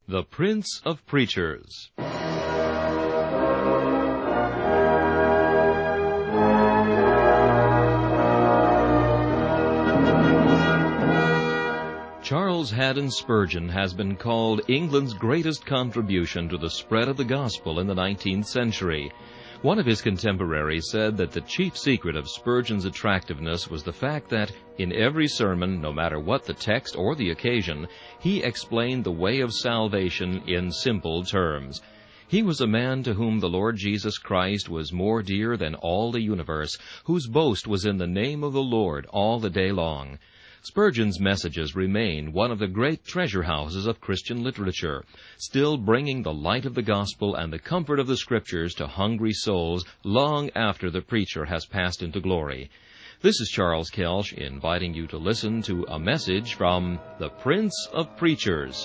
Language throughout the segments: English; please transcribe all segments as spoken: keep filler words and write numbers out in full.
The Prince of Preachers. Charles Haddon Spurgeon has been called England's greatest contribution to the spread of the gospel in the nineteenth century. One of his contemporaries said that the chief secret of Spurgeon's attractiveness was the fact that, in every sermon, no matter what the text or the occasion, he explained the way of salvation in simple terms. He was a man to whom the Lord Jesus Christ was more dear than all the universe, whose boast was in the name of the Lord all the day long. Spurgeon's messages remain one of the great treasure houses of Christian literature, still bringing the light of the gospel and the comfort of the Scriptures to hungry souls long after the preacher has passed into glory. This is Charles Kelsch inviting you to listen to a message from the Prince of Preachers.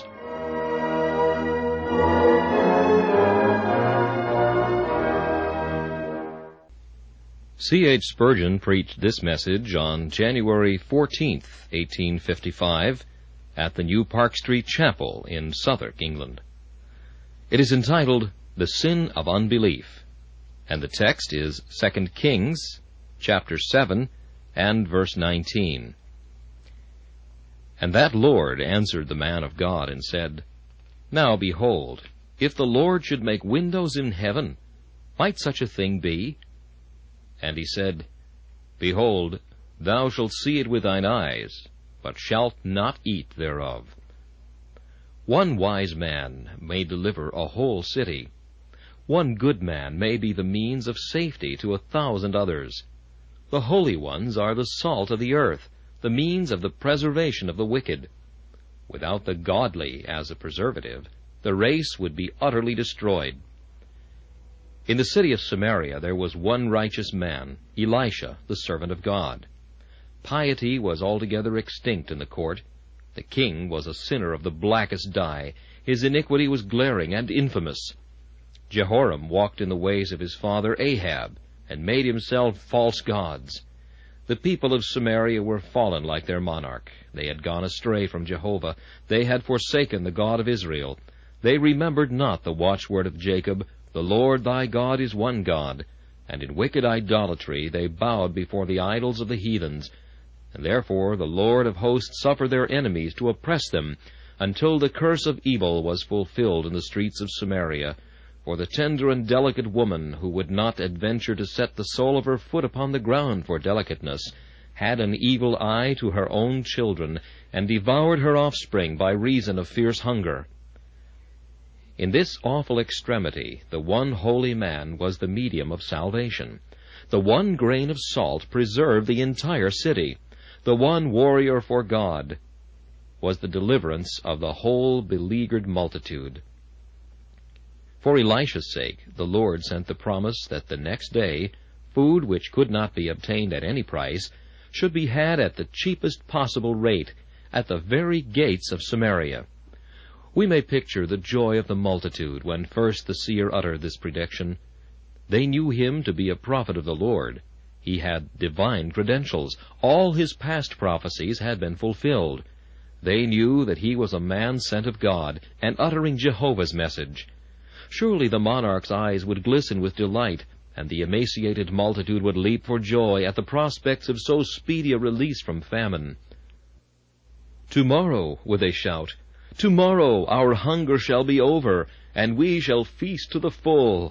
C H Spurgeon preached this message on January fourteenth, eighteen fifty-five, at the New Park Street Chapel in Southwark, England. It is entitled, The Sin of Unbelief, and the text is Second Kings, chapter seven, and verse nineteen. And that Lord answered the man of God, and said, Now behold, if the Lord should make windows in heaven, might such a thing be? And he said, Behold, thou shalt see it with thine eyes, but shalt not eat thereof. One wise man may deliver a whole city. One good man may be the means of safety to a thousand others. The holy ones are the salt of the earth, the means of the preservation of the wicked. Without the godly as a preservative, the race would be utterly destroyed. In the city of Samaria there was one righteous man, Elisha, the servant of God. Piety was altogether extinct in the court. The king was a sinner of the blackest dye. His iniquity was glaring and infamous. Jehoram walked in the ways of his father Ahab, and made himself false gods. The people of Samaria were fallen like their monarch. They had gone astray from Jehovah. They had forsaken the God of Israel. They remembered not the watchword of Jacob, The Lord thy God is one God, and in wicked idolatry they bowed before the idols of the heathens. And therefore the Lord of hosts suffered their enemies to oppress them, until the curse of evil was fulfilled in the streets of Samaria. For the tender and delicate woman, who would not adventure to set the sole of her foot upon the ground for delicateness, had an evil eye to her own children, and devoured her offspring by reason of fierce hunger. In this awful extremity, the one holy man was the medium of salvation. The one grain of salt preserved the entire city. The one warrior for God was the deliverance of the whole beleaguered multitude. For Elisha's sake, the Lord sent the promise that the next day, food which could not be obtained at any price should be had at the cheapest possible rate at the very gates of Samaria. We may picture the joy of the multitude when first the seer uttered this prediction. They knew him to be a prophet of the Lord. He had divine credentials. All his past prophecies had been fulfilled. They knew that he was a man sent of God, and uttering Jehovah's message. Surely the monarch's eyes would glisten with delight, and the emaciated multitude would leap for joy at the prospects of so speedy a release from famine. Tomorrow, would they shout, tomorrow our hunger shall be over, and we shall feast to the full.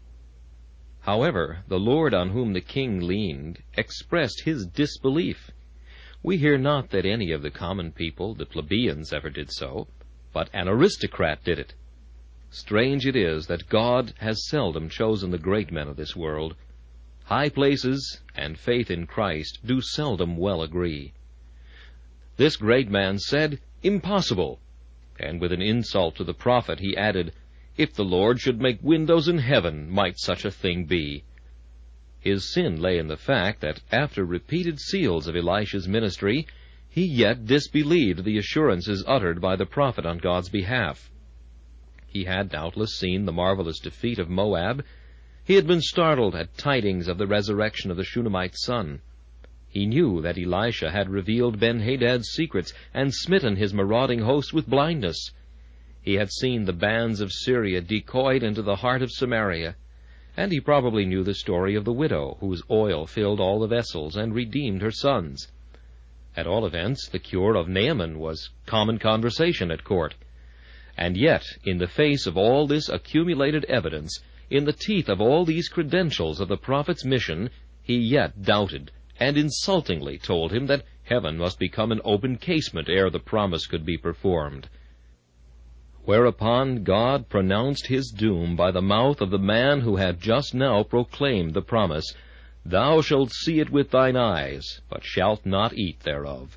However, the Lord on whom the king leaned expressed his disbelief. We hear not that any of the common people, the plebeians, ever did so, but an aristocrat did it. Strange it is that God has seldom chosen the great men of this world. High places and faith in Christ do seldom well agree. This great man said, Impossible. And with an insult to the prophet he added, If the Lord should make windows in heaven, might such a thing be? His sin lay in the fact that after repeated seals of Elisha's ministry, he yet disbelieved the assurances uttered by the prophet on God's behalf. He had doubtless seen the marvelous defeat of Moab. He had been startled at tidings of the resurrection of the Shunammite's son. He knew that Elisha had revealed Ben-Hadad's secrets and smitten his marauding host with blindness. He had seen the bands of Syria decoyed into the heart of Samaria, and he probably knew the story of the widow whose oil filled all the vessels and redeemed her sons. At all events, the cure of Naaman was common conversation at court. And yet, in the face of all this accumulated evidence, in the teeth of all these credentials of the prophet's mission, he yet doubted, and insultingly told him that heaven must become an open casement ere the promise could be performed. Whereupon God pronounced his doom by the mouth of the man who had just now proclaimed the promise, "Thou shalt see it with thine eyes, but shalt not eat thereof."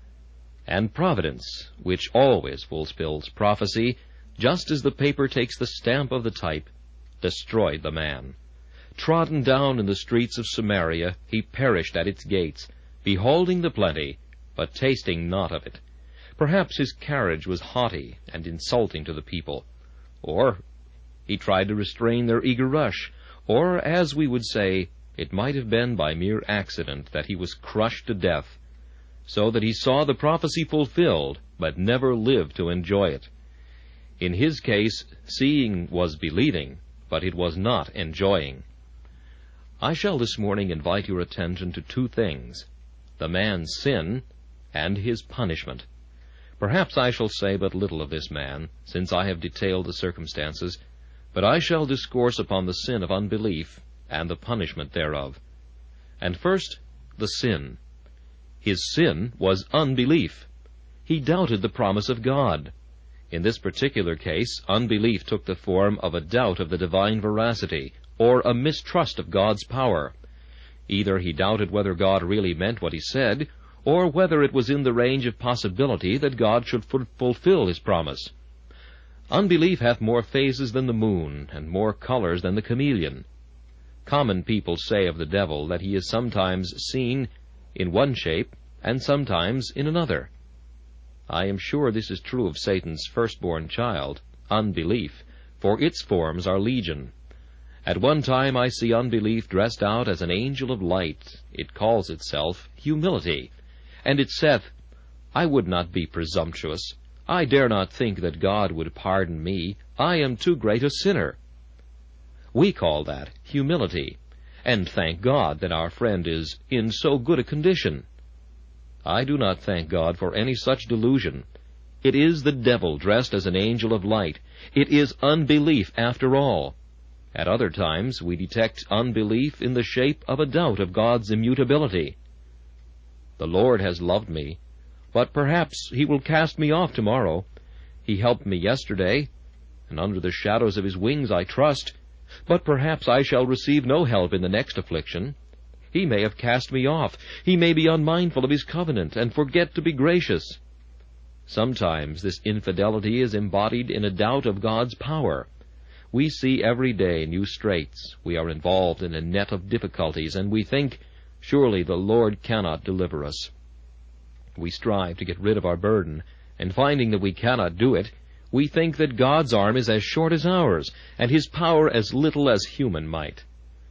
And Providence, which always fulfills prophecy, just as the paper takes the stamp of the type, destroyed the man. Trodden down in the streets of Samaria, he perished at its gates, beholding the plenty, but tasting not of it. Perhaps his carriage was haughty and insulting to the people, or he tried to restrain their eager rush, or, as we would say, it might have been by mere accident that he was crushed to death, so that he saw the prophecy fulfilled, but never lived to enjoy it. In his case, seeing was believing, but it was not enjoying. I shall this morning invite your attention to two things: the man's sin and his punishment. Perhaps I shall say but little of this man, since I have detailed the circumstances, but I shall discourse upon the sin of unbelief and the punishment thereof. And first, the sin. His sin was unbelief. He doubted the promise of God. In this particular case, unbelief took the form of a doubt of the divine veracity, or a mistrust of God's power. Either he doubted whether God really meant what he said, or whether it was in the range of possibility that God should f- fulfill his promise. Unbelief hath more phases than the moon, and more colors than the chameleon. Common people say of the devil that he is sometimes seen in one shape, and sometimes in another. I am sure this is true of Satan's firstborn child, unbelief, for its forms are legion. At one time I see unbelief dressed out as an angel of light. It calls itself humility, and it saith, "I would not be presumptuous. I dare not think that God would pardon me. I am too great a sinner." We call that humility, and thank God that our friend is in so good a condition. I do not thank God for any such delusion. It is the devil dressed as an angel of light. It is unbelief after all. At other times we detect unbelief in the shape of a doubt of God's immutability. The Lord has loved me, but perhaps he will cast me off tomorrow. He helped me yesterday, and under the shadows of his wings I trust, but perhaps I shall receive no help in the next affliction. He may have cast me off. He may be unmindful of his covenant, and forget to be gracious. Sometimes this infidelity is embodied in a doubt of God's power. We see every day new straits. We are involved in a net of difficulties, and we think, surely the Lord cannot deliver us. We strive to get rid of our burden, and finding that we cannot do it, we think that God's arm is as short as ours, and his power as little as human might.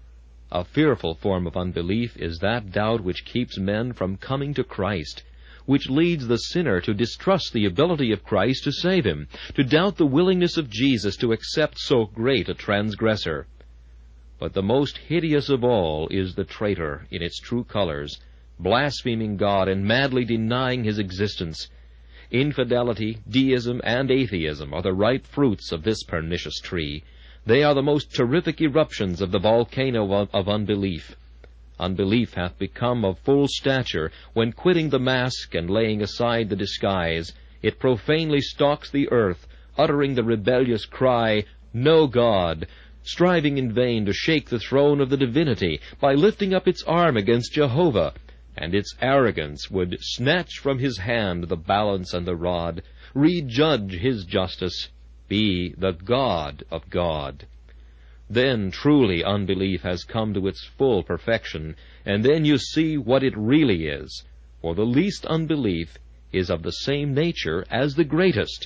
A fearful form of unbelief is that doubt which keeps men from coming to Christ, which leads the sinner to distrust the ability of Christ to save him, to doubt the willingness of Jesus to accept so great a transgressor. But the most hideous of all is the traitor in its true colors, blaspheming God and madly denying his existence. Infidelity, deism, and atheism are the ripe fruits of this pernicious tree. They are the most terrific eruptions of the volcano of, of unbelief. Unbelief hath become of full stature when, quitting the mask and laying aside the disguise, it profanely stalks the earth, uttering the rebellious cry, "No God," striving in vain to shake the throne of the divinity by lifting up its arm against Jehovah, and its arrogance would snatch from his hand the balance and the rod, rejudge his justice, be the God of God. Then truly unbelief has come to its full perfection, and then you see what it really is, for the least unbelief is of the same nature as the greatest.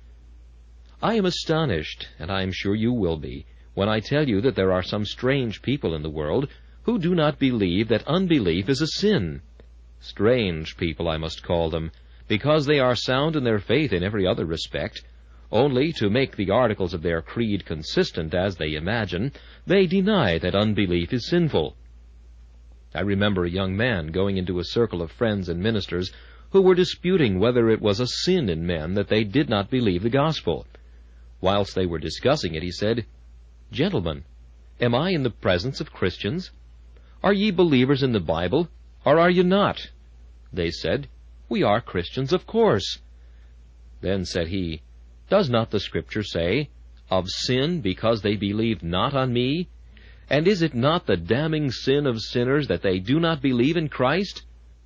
I am astonished, and I am sure you will be, when I tell you that there are some strange people in the world who do not believe that unbelief is a sin. Strange people I must call them, because they are sound in their faith in every other respect, Only, to make the articles of their creed consistent, as they imagine, they deny that unbelief is sinful. I remember a young man going into a circle of friends and ministers who were disputing whether it was a sin in men that they did not believe the gospel. Whilst they were discussing it, he said, "Gentlemen, am I in the presence of Christians? Are ye believers in the Bible, or are ye not?" They said, "We are Christians, of course." Then said he, "Does not the Scripture say, Of sin, because they believe not on me? And is it not the damning sin of sinners that they do not believe in Christ?"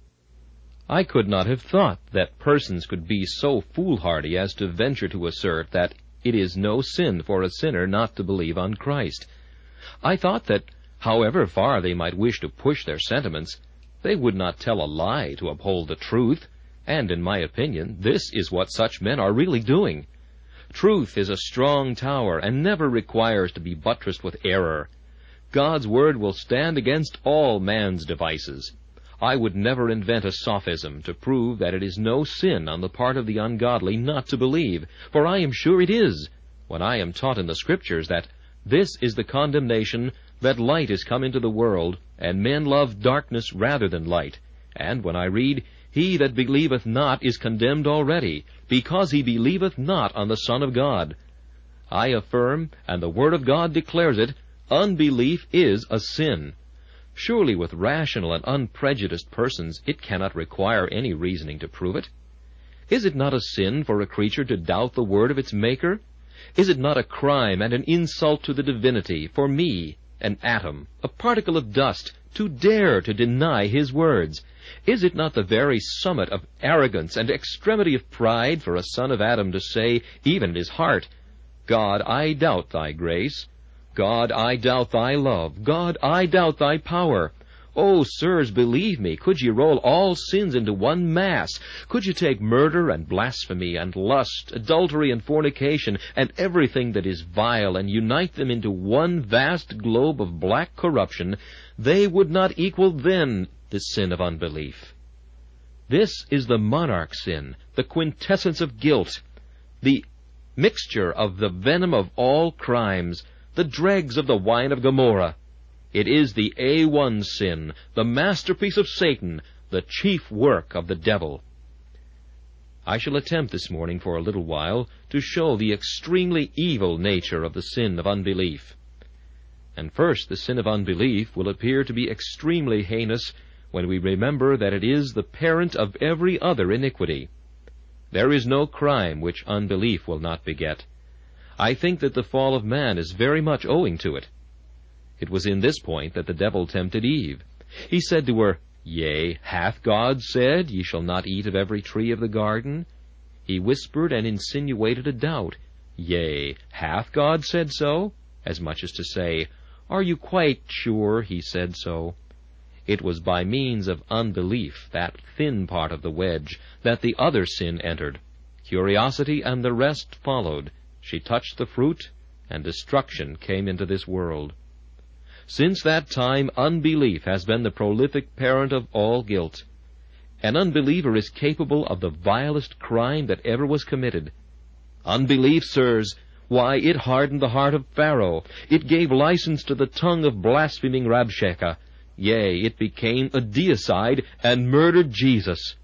I could not have thought that persons could be so foolhardy as to venture to assert that it is no sin for a sinner not to believe on Christ. I thought that, however far they might wish to push their sentiments, they would not tell a lie to uphold the truth, and in my opinion, this is what such men are really doing. Truth is a strong tower, and never requires to be buttressed with error. God's word will stand against all man's devices. I would never invent a sophism to prove that it is no sin on the part of the ungodly not to believe, for I am sure it is, when I am taught in the Scriptures that this is the condemnation, that light is come into the world, and men love darkness rather than light, and when I read, "He that believeth not is condemned already, because he believeth not on the Son of God." I affirm, and the Word of God declares it, unbelief is a sin. Surely with rational and unprejudiced persons it cannot require any reasoning to prove it. Is it not a sin for a creature to doubt the word of its Maker? Is it not a crime and an insult to the divinity for me, an atom, a particle of dust, to dare to deny His words? Is it not the very summit of arrogance and extremity of pride for a son of Adam to say, even in his heart, "God, I doubt Thy grace. God, I doubt Thy love. God, I doubt Thy power"? Oh, sirs, believe me, could ye roll all sins into one mass, could ye take murder and blasphemy and lust, adultery and fornication, and everything that is vile, and unite them into one vast globe of black corruption, they would not equal then the sin of unbelief. This is the monarch sin, the quintessence of guilt, the mixture of the venom of all crimes, the dregs of the wine of Gomorrah. It is the A one sin, the masterpiece of Satan, the chief work of the devil. I shall attempt this morning for a little while to show the extremely evil nature of the sin of unbelief. And first, the sin of unbelief will appear to be extremely heinous when we remember that it is the parent of every other iniquity. There is no crime which unbelief will not beget. I think that the fall of man is very much owing to it. It was in this point that the devil tempted Eve. He said to her, "Yea, hath God said, Ye shall not eat of every tree of the garden?" He whispered and insinuated a doubt. "Yea, hath God said so?" As much as to say, "Are you quite sure He said so?" It was by means of unbelief, that thin part of the wedge, that the other sin entered. Curiosity and the rest followed. She touched the fruit, and destruction came into this world. Since that time, unbelief has been the prolific parent of all guilt. An unbeliever is capable of the vilest crime that ever was committed. Unbelief, sirs, why, it hardened the heart of Pharaoh. It gave license to the tongue of blaspheming Rabshakeh. Yea, it became a deicide and murdered Jesus.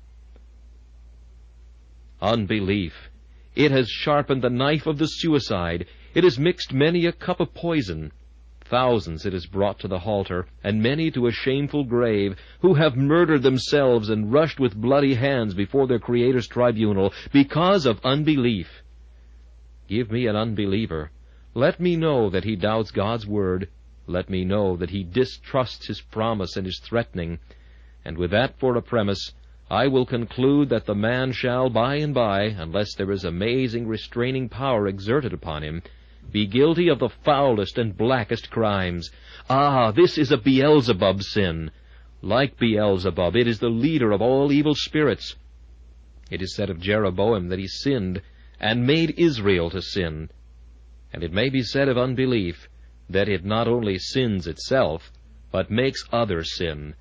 Unbelief. It has sharpened the knife of the suicide. It has mixed many a cup of poison. Thousands it has brought to the halter, and many to a shameful grave, who have murdered themselves and rushed with bloody hands before their Creator's tribunal because of unbelief. Give me an unbeliever. Let me know that he doubts God's word. Let me know that he distrusts His promise and is threatening. And with that for a premise, I will conclude that the man shall by and by, unless there is amazing restraining power exerted upon him, be guilty of the foulest and blackest crimes. Ah, this is a Beelzebub sin. Like Beelzebub, it is the leader of all evil spirits. It is said of Jeroboam that he sinned, and made Israel to sin. And it may be said of unbelief that it not only sins itself, but makes others sin.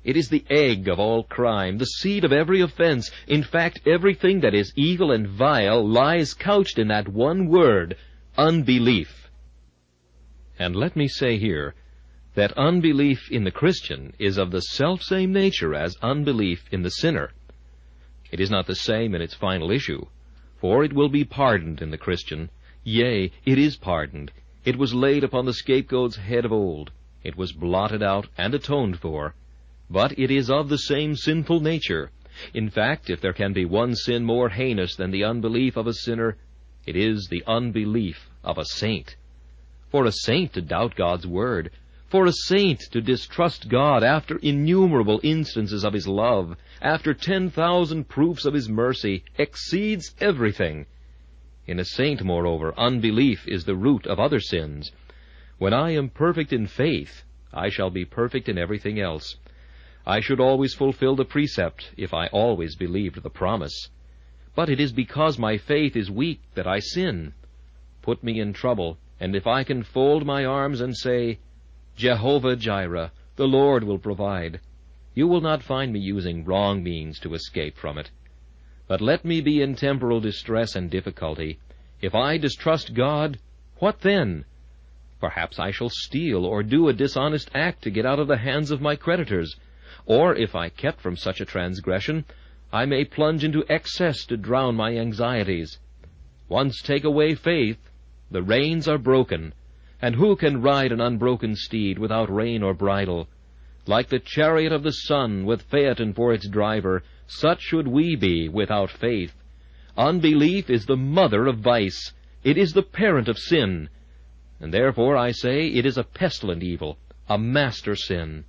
It is the egg of all crime, the seed of every offense. In fact, everything that is evil and vile lies couched in that one word, unbelief. And let me say here that unbelief in the Christian is of the selfsame nature as unbelief in the sinner. It is not the same in its final issue, for it will be pardoned in the Christian. Yea, it is pardoned. It was laid upon the scapegoat's head of old. It was blotted out and atoned for. But it is of the same sinful nature. In fact, if there can be one sin more heinous than the unbelief of a sinner, it is the unbelief of a saint. For a saint to doubt God's word, for a saint to distrust God after innumerable instances of his love, after ten thousand proofs of his mercy, exceeds everything. In a saint, moreover, unbelief is the root of other sins. When I am perfect in faith, I shall be perfect in everything else. I should always fulfill the precept if I always believed the promise. But it is because my faith is weak that I sin. Put me in trouble, and if I can fold my arms and say, Jehovah Jireh, the Lord will provide, you will not find me using wrong means to escape from it. But let me be in temporal distress and difficulty. If I distrust God, what then? Perhaps I shall steal or do a dishonest act to get out of the hands of my creditors. Or, if I kept from such a transgression, I may plunge into excess to drown my anxieties. Once take away faith, the reins are broken, and who can ride an unbroken steed without rein or bridle? Like the chariot of the sun, with Phaeton for its driver, such should we be without faith. Unbelief is the mother of vice. It is the parent of sin. And therefore I say it is a pestilent evil, a master sin.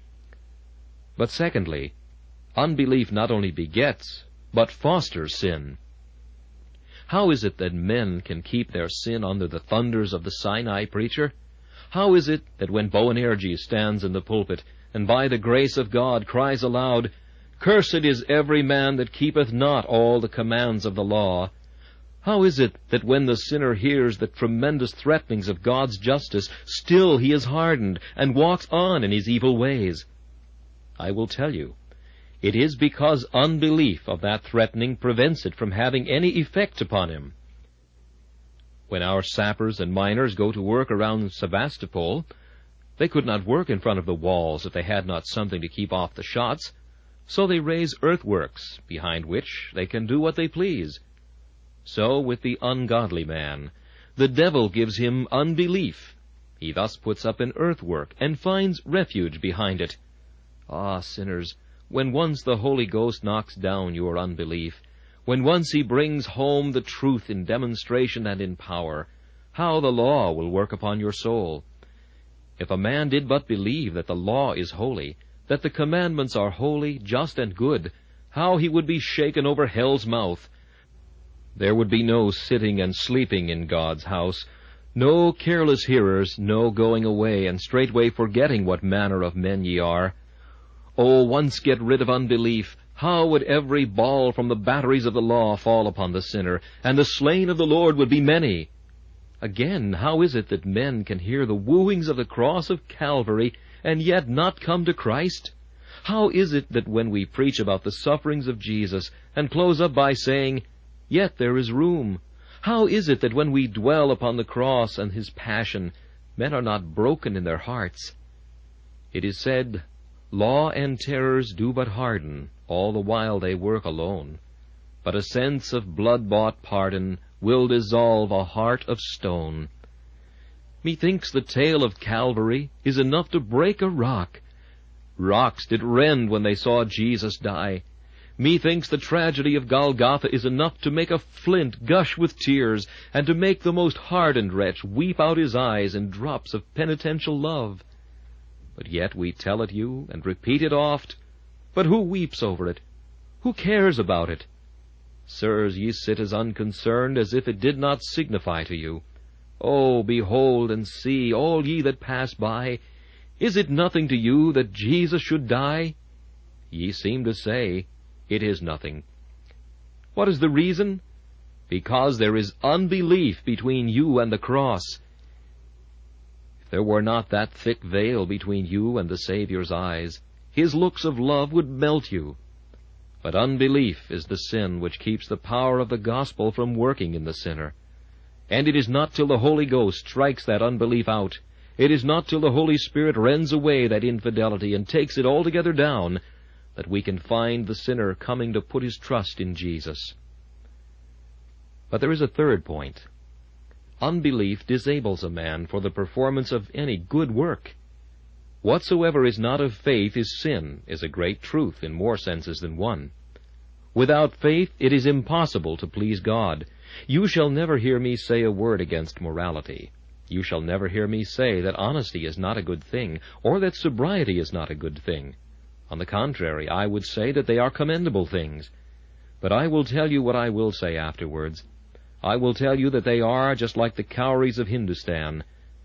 But secondly, unbelief not only begets, but fosters sin. How is it that men can keep their sin under the thunders of the Sinai preacher? How is it that when Boanerges stands in the pulpit, and by the grace of God cries aloud, Cursed is every man that keepeth not all the commands of the law, how is it that when the sinner hears the tremendous threatenings of God's justice, still he is hardened, and walks on in his evil ways? I will tell you, it is because unbelief of that threatening prevents it from having any effect upon him. When our sappers and miners go to work around Sebastopol, they could not work in front of the walls if they had not something to keep off the shots, so they raise earthworks, behind which they can do what they please. So with the ungodly man, the devil gives him unbelief. He thus puts up an earthwork, and finds refuge behind it. Ah, sinners, when once the Holy Ghost knocks down your unbelief, when once he brings home the truth in demonstration and in power, how the law will work upon your soul. If a man did but believe that the law is holy, that the commandments are holy, just, and good, how he would be shaken over hell's mouth. There would be no sitting and sleeping in God's house, no careless hearers, no going away and straightway forgetting what manner of men ye are. Oh, once get rid of unbelief, how would every ball from the batteries of the law fall upon the sinner, and the slain of the Lord would be many. Again, how is it that men can hear the wooings of the cross of Calvary, and yet not come to Christ? How is it that when we preach about the sufferings of Jesus, and close up by saying, Yet there is room, how is it that when we dwell upon the cross and his passion, men are not broken in their hearts? It is said, Law and terrors do but harden, all the while they work alone. But a sense of blood-bought pardon will dissolve a heart of stone. Methinks the tale of Calvary is enough to break a rock. Rocks did rend when they saw Jesus die. Methinks the tragedy of Golgotha is enough to make a flint gush with tears, and to make the most hardened wretch weep out his eyes in drops of penitential love. But yet we tell it you, and repeat it oft. But who weeps over it? Who cares about it? Sirs, ye sit as unconcerned as if it did not signify to you. Oh, behold and see, all ye that pass by, is it nothing to you that Jesus should die? Ye seem to say, It is nothing. What is the reason? Because there is unbelief between you and the cross. If there were not that thick veil between you and the Saviour's eyes, His looks of love would melt you. But unbelief is the sin which keeps the power of the gospel from working in the sinner. And it is not till the Holy Ghost strikes that unbelief out, it is not till the Holy Spirit rends away that infidelity and takes it altogether down, that we can find the sinner coming to put his trust in Jesus. But there is a third point. Unbelief disables a man for the performance of any good work. Whatsoever is not of faith is sin, is a great truth in more senses than one. Without faith it is impossible to please God. You shall never hear me say a word against morality. You shall never hear me say that honesty is not a good thing, or that sobriety is not a good thing. On the contrary, I would say that they are commendable things. But I will tell you what I will say afterwards. I will tell you that they are just like the cowries of Hindustan.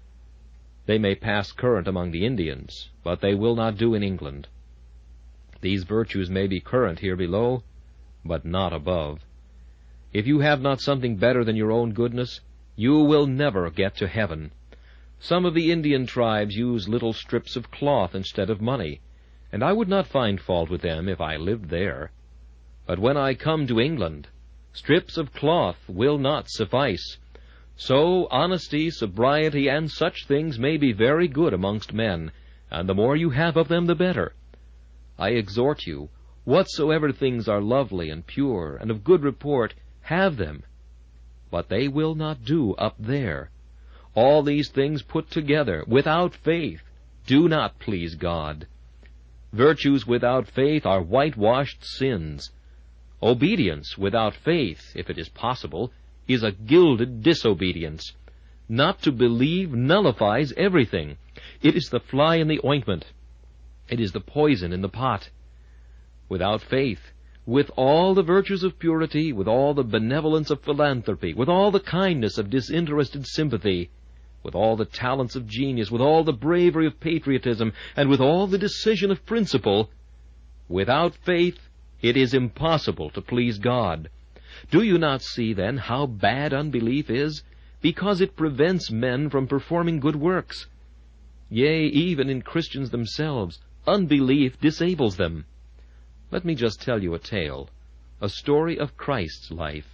They may pass current among the Indians, but they will not do in England. These virtues may be current here below, but not above. If you have not something better than your own goodness, you will never get to heaven. Some of the Indian tribes use little strips of cloth instead of money, and I would not find fault with them if I lived there. But when I come to England, strips of cloth will not suffice. So honesty, sobriety, and such things may be very good amongst men, and the more you have of them the better. I exhort you, whatsoever things are lovely and pure and of good report, have them. But they will not do up there. All these things put together, without faith, do not please God. Virtues without faith are whitewashed sins. Obedience without faith, if it is possible, is a gilded disobedience. Not to believe nullifies everything. It is the fly in the ointment. It is the poison in the pot. Without faith, with all the virtues of purity, with all the benevolence of philanthropy, with all the kindness of disinterested sympathy, with all the talents of genius, with all the bravery of patriotism, and with all the decision of principle, without faith it is impossible to please God. Do you not see, then, how bad unbelief is? Because it prevents men from performing good works. Yea, even in Christians themselves, unbelief disables them. Let me just tell you a tale, a story of Christ's life.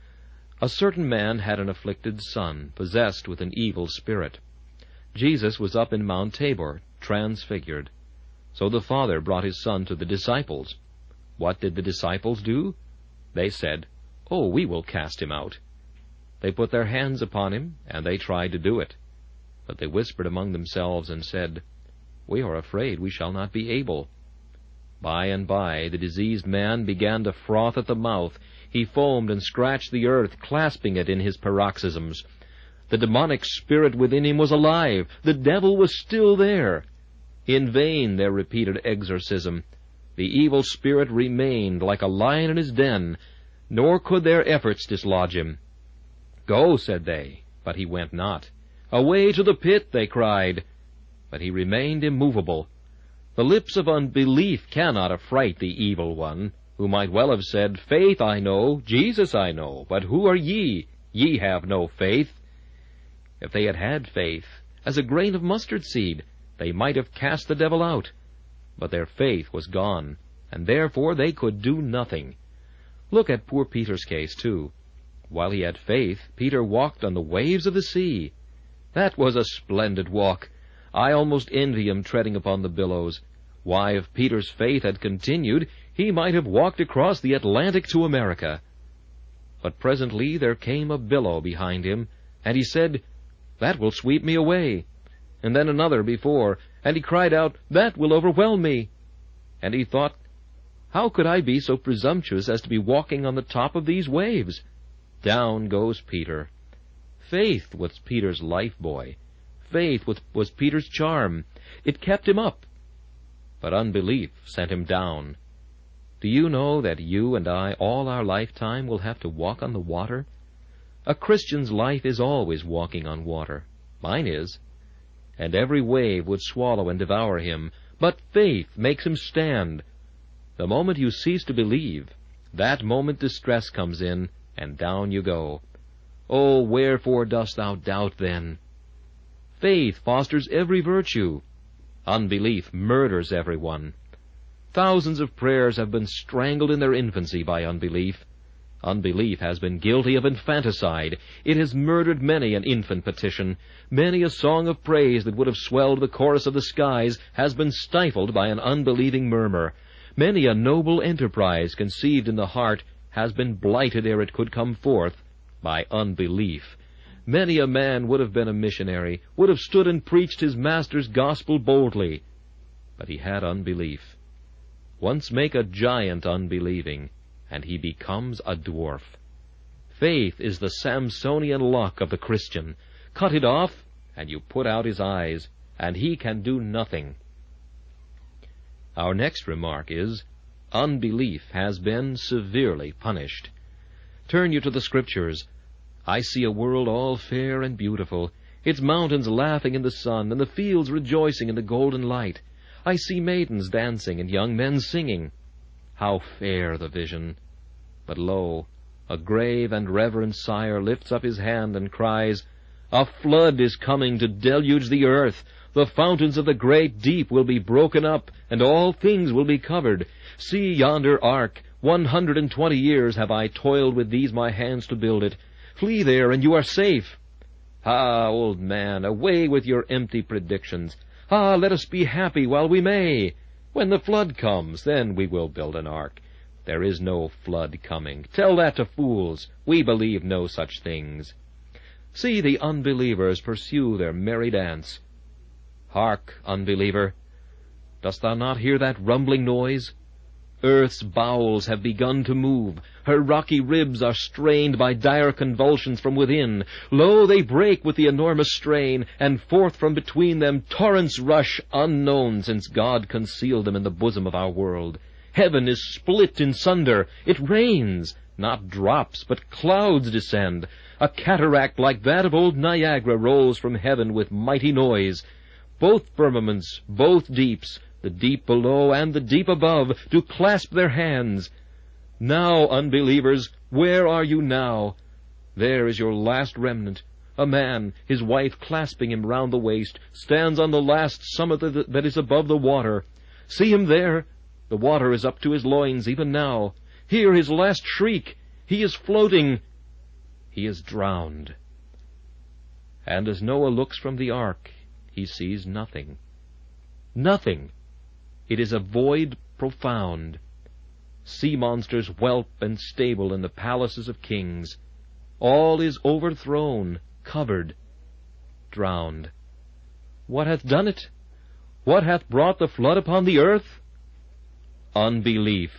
A certain man had an afflicted son, possessed with an evil spirit. Jesus was up in Mount Tabor, transfigured. So the father brought his son to the disciples. What did the disciples do? They said, "Oh, we will cast him out." They put their hands upon him, and they tried to do it. But they whispered among themselves and said, "We are afraid we shall not be able." By and by the diseased man began to froth at the mouth. He foamed and scratched the earth, clasping it in his paroxysms. The demonic spirit within him was alive. The devil was still there. In vain their repeated exorcism. The evil spirit remained like a lion in his den, nor could their efforts dislodge him. "Go," said they, but he went not. "Away to the pit," they cried, but he remained immovable. The lips of unbelief cannot affright the evil one, who might well have said, "Faith I know, Jesus I know, but who are ye? Ye have no faith." If they had had faith, as a grain of mustard seed, they might have cast the devil out. But their faith was gone, and therefore they could do nothing. Look at poor Peter's case, too. While he had faith, Peter walked on the waves of the sea. That was a splendid walk. I almost envy him treading upon the billows. Why, if Peter's faith had continued, he might have walked across the Atlantic to America. But presently there came a billow behind him, and he said, "That will sweep me away." And then another before, and he cried out, "That will overwhelm me." And he thought, "How could I be so presumptuous as to be walking on the top of these waves?" Down goes Peter. Faith was Peter's life-buoy. Faith was, was Peter's charm. It kept him up. But unbelief sent him down. Do you know that you and I, all our lifetime, will have to walk on the water? A Christian's life is always walking on water. Mine is. And every wave would swallow and devour him, but faith makes him stand. The moment you cease to believe, that moment distress comes in, and down you go. Oh, wherefore dost thou doubt then? Faith fosters every virtue. Unbelief murders every one. Thousands of prayers have been strangled in their infancy by unbelief. Unbelief has been guilty of infanticide. It has murdered many an infant petition. Many a song of praise that would have swelled the chorus of the skies has been stifled by an unbelieving murmur. Many a noble enterprise conceived in the heart has been blighted ere it could come forth by unbelief. Many a man would have been a missionary, would have stood and preached his Master's gospel boldly, but he had unbelief. Once make a giant unbelieving, and he becomes a dwarf. Faith is the Samsonian lock of the Christian. Cut it off, and you put out his eyes, and he can do nothing. Our next remark is, unbelief has been severely punished. Turn you to the Scriptures. I see a world all fair and beautiful, its mountains laughing in the sun, and the fields rejoicing in the golden light. I see maidens dancing and young men singing. How fair the vision! But lo, a grave and reverend sire lifts up his hand and cries, "A flood is coming to deluge the earth. The fountains of the great deep will be broken up, and all things will be covered. See yonder ark. One hundred and twenty years have I toiled with these my hands to build it. Flee there, and you are safe." Ah, old man, away with your empty predictions. Ah, let us be happy while we may. When the flood comes, then we will build an ark. There is no flood coming. Tell that to fools. We believe no such things. See the unbelievers pursue their merry dance. Hark, unbeliever! Dost thou not hear that rumbling noise? Earth's bowels have begun to move. Her rocky ribs are strained by dire convulsions from within. Lo, they break with the enormous strain, and forth from between them torrents rush, unknown since God concealed them in the bosom of our world. Heaven is split in sunder. It rains. Not drops, but clouds descend. A cataract like that of old Niagara rolls from heaven with mighty noise. Both firmaments, both deeps, the deep below and the deep above, do clasp their hands. Now, unbelievers, where are you now? There is your last remnant. A man, his wife clasping him round the waist, stands on the last summit that is above the water. See him there. The water is up to his loins even now. Hear his last shriek. He is floating. He is drowned. And as Noah looks from the ark, he sees nothing. Nothing. It is a void profound. Sea monsters whelp and stable in the palaces of kings. All is overthrown, covered, drowned. What hath done it? What hath brought the flood upon the earth? Unbelief.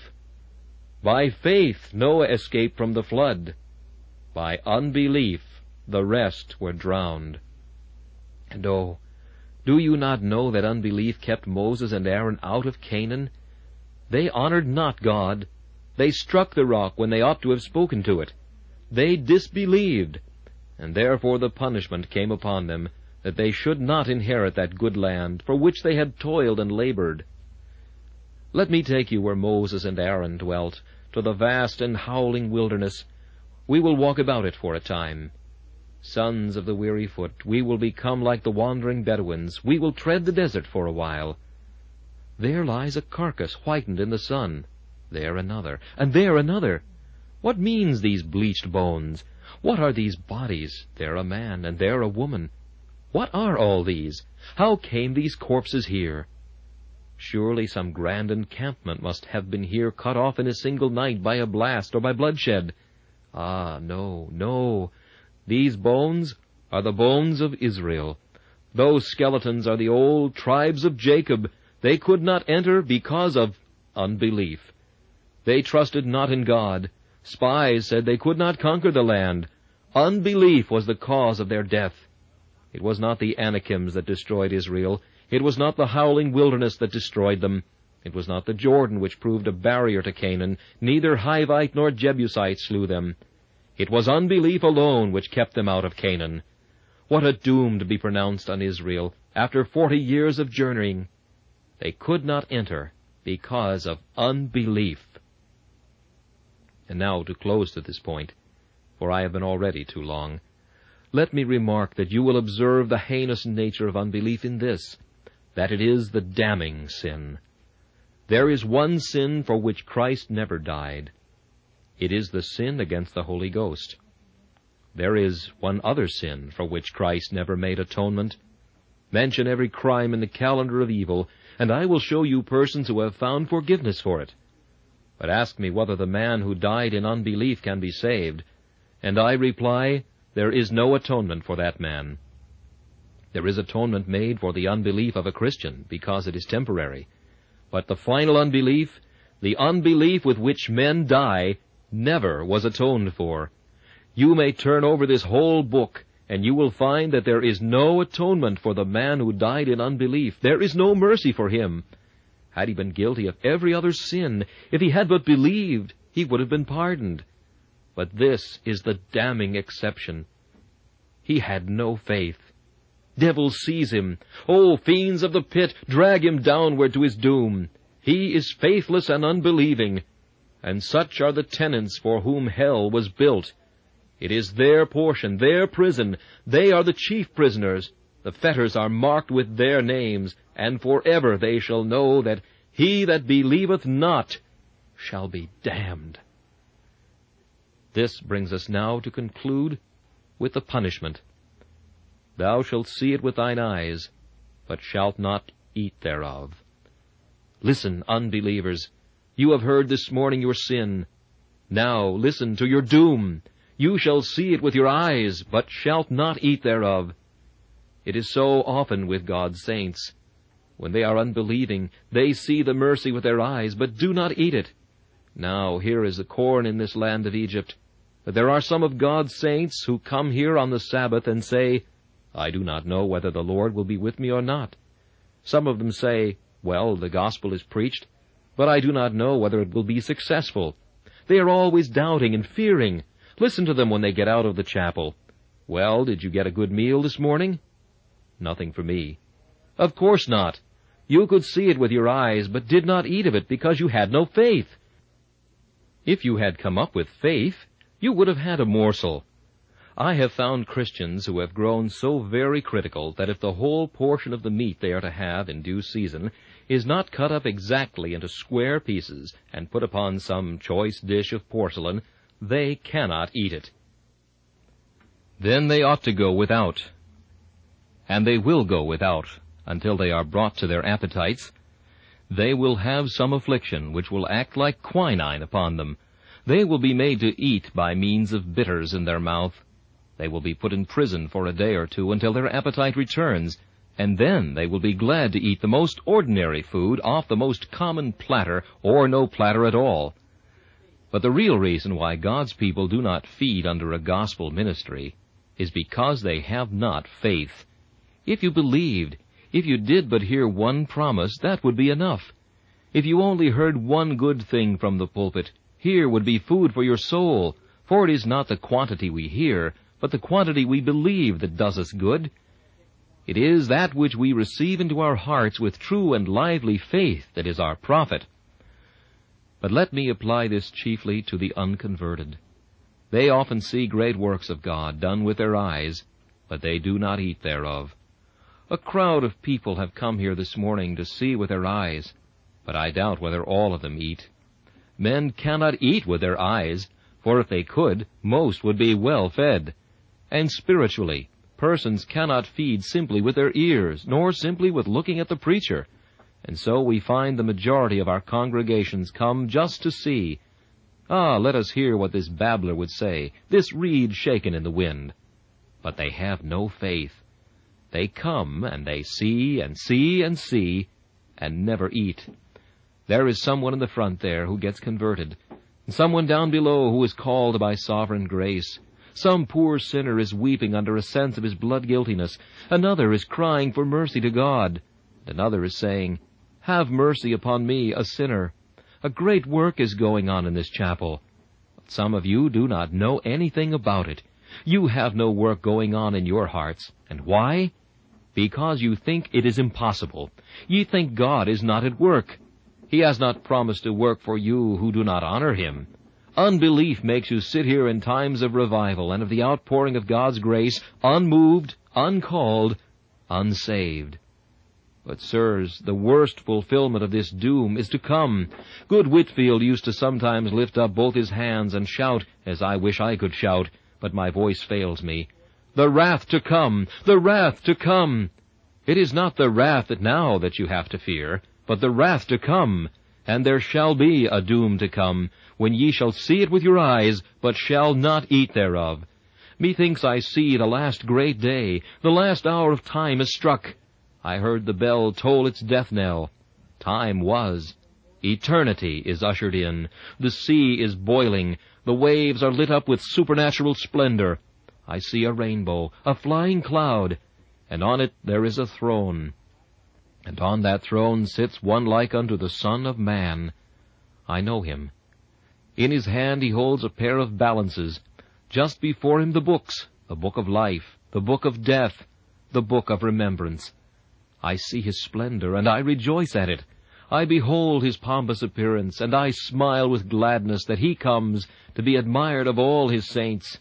By faith Noah escaped from the flood. By unbelief the rest were drowned. And oh, do you not know that unbelief kept Moses and Aaron out of Canaan? They honored not God. They struck the rock when they ought to have spoken to it. They disbelieved, and therefore the punishment came upon them, that they should not inherit that good land for which they had toiled and labored. Let me take you where Moses and Aaron dwelt, to the vast and howling wilderness. We will walk about it for a time. Sons of the weary foot, we will become like the wandering Bedouins. We will tread the desert for a while. There lies a carcass whitened in the sun. There another, and there another. What means these bleached bones? What are these bodies? There a man, and there a woman. What are all these? How came these corpses here? Surely some grand encampment must have been here cut off in a single night by a blast or by bloodshed. Ah, no, no. These bones are the bones of Israel. Those skeletons are the old tribes of Jacob. They could not enter because of unbelief. They trusted not in God. Spies said they could not conquer the land. Unbelief was the cause of their death. It was not the Anakims that destroyed Israel. It was not the howling wilderness that destroyed them. It was not the Jordan which proved a barrier to Canaan. Neither Hivite nor Jebusite slew them. It was unbelief alone which kept them out of Canaan. What a doom to be pronounced on Israel after forty years of journeying! They could not enter because of unbelief. And now, to close to this point, for I have been already too long, let me remark that you will observe the heinous nature of unbelief in this, that it is the damning sin. There is one sin for which Christ never died. It is the sin against the Holy Ghost. There is one other sin for which Christ never made atonement. Mention every crime in the calendar of evil, and I will show you persons who have found forgiveness for it. But ask me whether the man who died in unbelief can be saved, and I reply, there is no atonement for that man. There is atonement made for the unbelief of a Christian, because it is temporary. But the final unbelief, the unbelief with which men die, never was atoned for. You may turn over this whole book, and you will find that there is no atonement for the man who died in unbelief. There is no mercy for him. Had he been guilty of every other sin, if he had but believed, he would have been pardoned. But this is the damning exception. He had no faith. Devils seize him. Oh, fiends of the pit, drag him downward to his doom. He is faithless and unbelieving, and such are the tenants for whom hell was built. It is their portion, their prison. They are the chief prisoners. The fetters are marked with their names, and forever they shall know that he that believeth not shall be damned. This brings us now to conclude with the punishment. Thou shalt see it with thine eyes, but shalt not eat thereof. Listen, unbelievers. You have heard this morning your sin. Now listen to your doom. You shall see it with your eyes, but shalt not eat thereof. It is so often with God's saints. When they are unbelieving, they see the mercy with their eyes, but do not eat it. Now here is the corn in this land of Egypt. But there are some of God's saints who come here on the Sabbath and say, I do not know whether the Lord will be with me or not. Some of them say, well, the gospel is preached, but I do not know whether it will be successful. They are always doubting and fearing. Listen to them when they get out of the chapel. Well, did you get a good meal this morning? Nothing for me. Of course not. You could see it with your eyes, but did not eat of it because you had no faith. If you had come up with faith, you would have had a morsel. I have found Christians who have grown so very critical that if the whole portion of the meat they are to have in due season is not cut up exactly into square pieces and put upon some choice dish of porcelain, they cannot eat it. Then they ought to go without. And they will go without until they are brought to their appetites. They will have some affliction which will act like quinine upon them. They will be made to eat by means of bitters in their mouth. They will be put in prison for a day or two until their appetite returns, and then they will be glad to eat the most ordinary food off the most common platter or no platter at all. But the real reason why God's people do not feed under a gospel ministry is because they have not faith. If you believed, if you did but hear one promise, that would be enough. If you only heard one good thing from the pulpit, here would be food for your soul, for it is not the quantity we hear, but the quantity we believe that does us good. It is that which we receive into our hearts with true and lively faith that is our profit. But let me apply this chiefly to the unconverted. They often see great works of God done with their eyes, but they do not eat thereof. A crowd of people have come here this morning to see with their eyes, but I doubt whether all of them eat. Men cannot eat with their eyes, for if they could, most would be well fed. And spiritually, persons cannot feed simply with their ears, nor simply with looking at the preacher. And so we find the majority of our congregations come just to see. Ah, let us hear what this babbler would say, this reed shaken in the wind. But they have no faith. They come, and they see, and see, and see, and never eat. There is someone in the front there who gets converted, and someone down below who is called by sovereign grace. Some poor sinner is weeping under a sense of his blood guiltiness. Another is crying for mercy to God. And another is saying, have mercy upon me, a sinner. A great work is going on in this chapel. But some of you do not know anything about it. You have no work going on in your hearts. And why? Because you think it is impossible. Ye think God is not at work. He has not promised to work for you who do not honor Him. Unbelief makes you sit here in times of revival and of the outpouring of God's grace, unmoved, uncalled, unsaved. But, sirs, the worst fulfillment of this doom is to come. Good Whitfield used to sometimes lift up both his hands and shout, as I wish I could shout, but my voice fails me, "The wrath to come! The wrath to come!" It is not the wrath that now that you have to fear, but the wrath to come. And there shall be a doom to come, when ye shall see it with your eyes, but shall not eat thereof. Methinks I see the last great day, the last hour of time is struck. I heard the bell toll its death knell. Time was. Eternity is ushered in. The sea is boiling. The waves are lit up with supernatural splendor. I see a rainbow, a flying cloud, and on it there is a throne. And on that throne sits one like unto the Son of Man. I know him. In his hand he holds a pair of balances. Just before him the books, the book of life, the book of death, the book of remembrance. I see his splendor, and I rejoice at it. I behold his pompous appearance, and I smile with gladness that he comes to be admired of all his saints.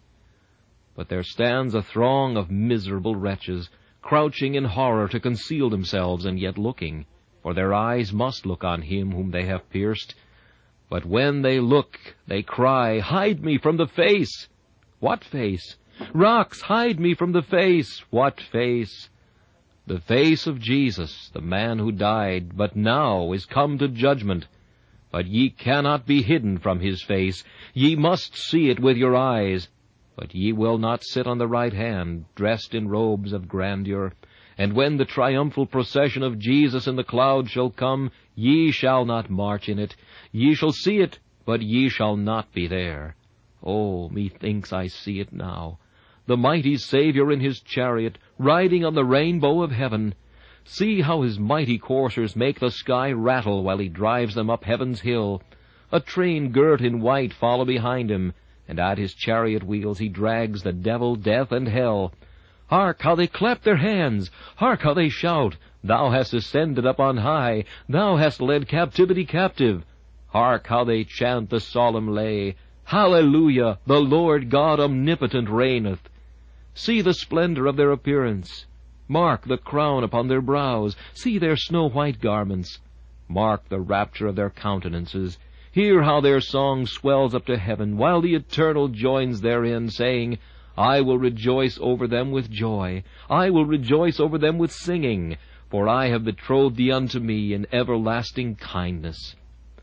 But there stands a throng of miserable wretches, crouching in horror to conceal themselves, and yet looking, for their eyes must look on him whom they have pierced. But when they look, they cry, "Hide me from the face!" What face? Rocks, hide me from the face! What face? The face of Jesus, the man who died, but now is come to judgment. But ye cannot be hidden from his face. Ye must see it with your eyes. But ye will not sit on the right hand, dressed in robes of grandeur. And when the triumphal procession of Jesus in the clouds shall come, ye shall not march in it. Ye shall see it, but ye shall not be there. Oh, methinks I see it now. The mighty Savior in his chariot, riding on the rainbow of heaven. See how his mighty coursers make the sky rattle while he drives them up heaven's hill. A train girt in white follow behind him, and at his chariot wheels he drags the devil, death, and hell. Hark, how they clap their hands! Hark, how they shout! Thou hast ascended up on high! Thou hast led captivity captive! Hark, how they chant the solemn lay! Hallelujah! The Lord God omnipotent reigneth! See the splendor of their appearance! Mark the crown upon their brows! See their snow-white garments! Mark the rapture of their countenances! Hear how their song swells up to heaven, while the Eternal joins therein, saying, I will rejoice over them with joy. I will rejoice over them with singing, for I have betrothed thee unto me in everlasting kindness.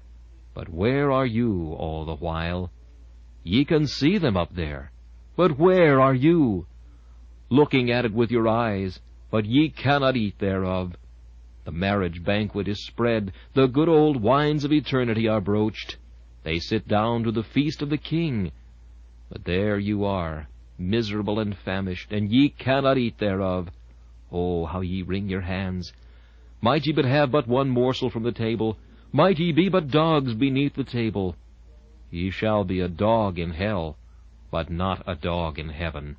But where are you all the while? Ye can see them up there, but where are you? Looking at it with your eyes, but ye cannot eat thereof. The marriage banquet is spread, the good old wines of eternity are broached. They sit down to the feast of the King. But there you are, miserable and famished, and ye cannot eat thereof. Oh, how ye wring your hands! Might ye but have but one morsel from the table, might ye be but dogs beneath the table. Ye shall be a dog in hell, but not a dog in heaven.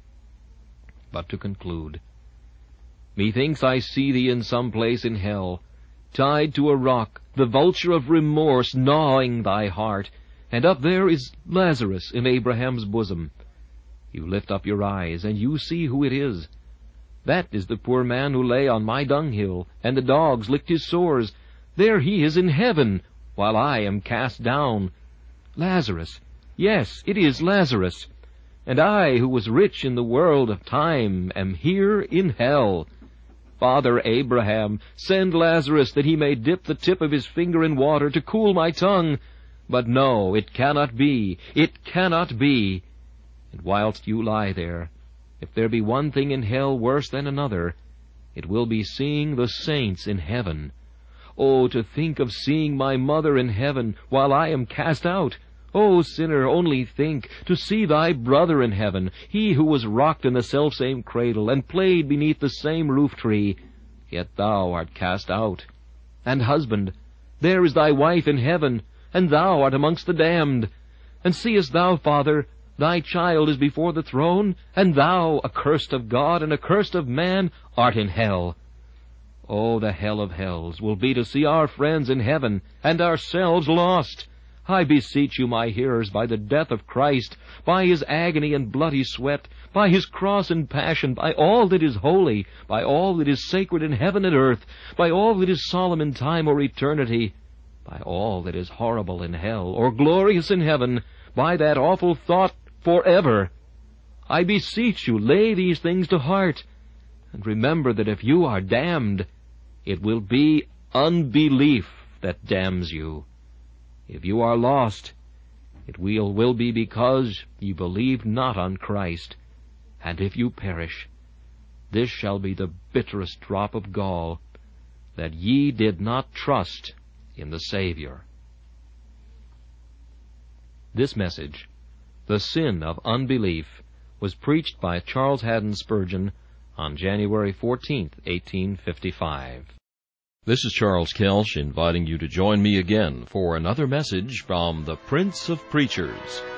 But to conclude, methinks I see thee in some place in hell, tied to a rock, the vulture of remorse gnawing thy heart, and up there is Lazarus in Abraham's bosom. You lift up your eyes, and you see who it is. That is the poor man who lay on my dunghill, and the dogs licked his sores. There he is in heaven, while I am cast down. Lazarus, yes, it is Lazarus. And I, who was rich in the world of time, am here in hell. Father Abraham, send Lazarus that he may dip the tip of his finger in water to cool my tongue. But no, it cannot be, it cannot be. And whilst you lie there, if there be one thing in hell worse than another, it will be seeing the saints in heaven. Oh, to think of seeing my mother in heaven while I am cast out! O sinner, only think, to see thy brother in heaven, he who was rocked in the selfsame cradle, and played beneath the same roof-tree, yet thou art cast out. And husband, there is thy wife in heaven, and thou art amongst the damned. And seest thou, father, thy child is before the throne, and thou, accursed of God and accursed of man, art in hell. Oh, the hell of hells will be to see our friends in heaven, and ourselves lost. I beseech you, my hearers, by the death of Christ, by his agony and bloody sweat, by his cross and passion, by all that is holy, by all that is sacred in heaven and earth, by all that is solemn in time or eternity, by all that is horrible in hell or glorious in heaven, by that awful thought forever. I beseech you, lay these things to heart, and remember that if you are damned, it will be unbelief that damns you. If you are lost, it will, will be because ye believe not on Christ. And if you perish, this shall be the bitterest drop of gall, that ye did not trust in the Savior. This message, The Sin of Unbelief, was preached by Charles Haddon Spurgeon on January fourteenth, eighteen fifty-five. This is Charles Kelsch inviting you to join me again for another message from the Prince of Preachers.